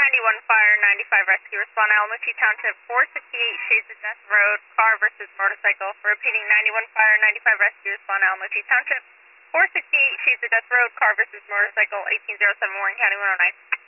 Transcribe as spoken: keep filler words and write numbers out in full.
ninety-one Fire, ninety-five Rescue, respond Alamuchi Township, four sixty-eight Shades of Death Road, car versus motorcycle. Repeating, ninety-one Fire, ninety-five Rescue, respond Alamuchi Township, four sixty-eight Shades of Death Road, car versus motorcycle, eighteen oh seven Warren County one oh nine.